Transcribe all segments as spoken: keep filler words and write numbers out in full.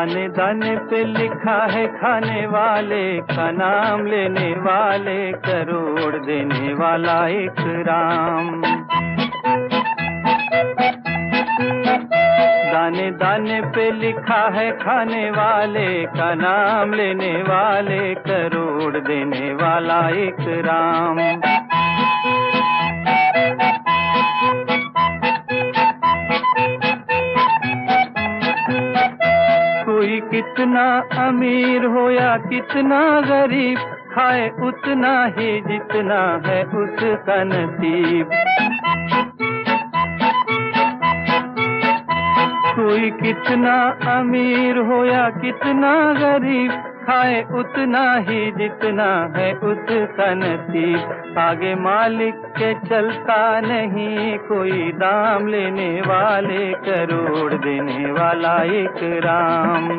दाने दाने पे लिखा है खाने वाले का नाम, लेने वाले करोड़ देने वाला एक राम। दाने दाने पे लिखा है खाने वाले का नाम, लेने वाले करोड़ देने वाला एक राम। कोई कितना अमीर हो या कितना गरीब, खाए उतना ही जितना है उसका नसीब। कोई कितना अमीर हो या कितना गरीब, खाए उतना ही जितना है उसका नसीब। आगे मालिक के चलता नहीं कोई दाम, लेने वाले करोड़ देने वाला एक राम।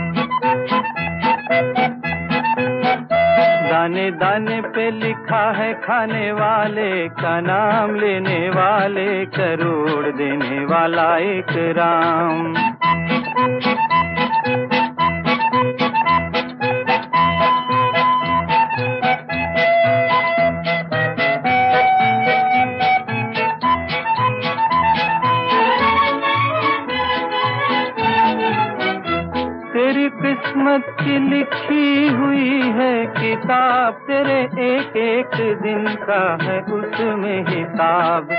दाने दाने पे लिखा है खाने वाले का नाम, लेने वाले करोड़ देने वाला एक राम। तेरी किस्मत की लिखी हुई है किताब, तेरे एक एक दिन का है उसमें हिसाब।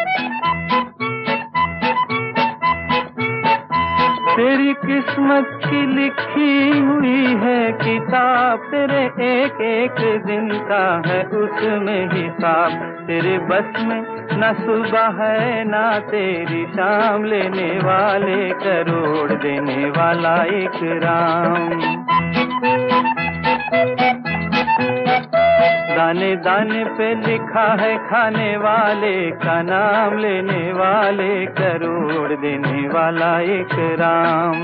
तेरी किस्मत की लिखी हुई है किताब, तेरे एक एक दिन का है उसमें हिसाब। तेरे बस में न सुबह है ना तेरी शाम, लेने वाले करोड़ देने वाला एक राम। दाने दाने पे लिखा है खाने वाले का नाम, लेने वाले करोड़ देने वाला एक राम।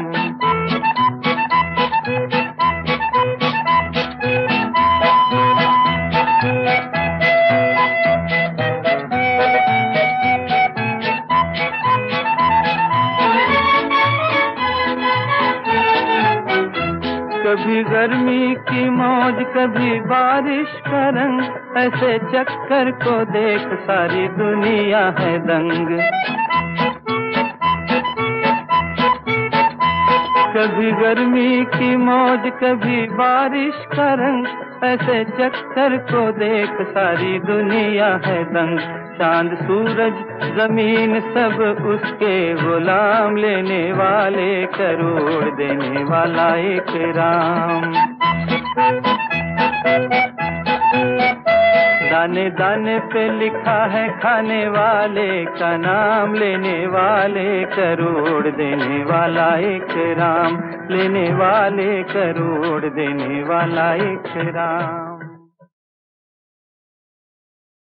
कभी गर्मी की मौज कभी बारिश का रंग, ऐसे चक्कर को देख सारी दुनिया है दंग। कभी गर्मी की मौज कभी बारिश का रंग, ऐसे चक्कर को देख सारी दुनिया है दंग। चांद सूरज जमीन सब उसके गुलाम, लेने वाले करोड़ देने वाला एक राम। दाने दाने पे लिखा है खाने वाले का नाम, लेने वाले करोड़ देने वाला एक राम, लेने वाले करोड़ देने वाला एक राम।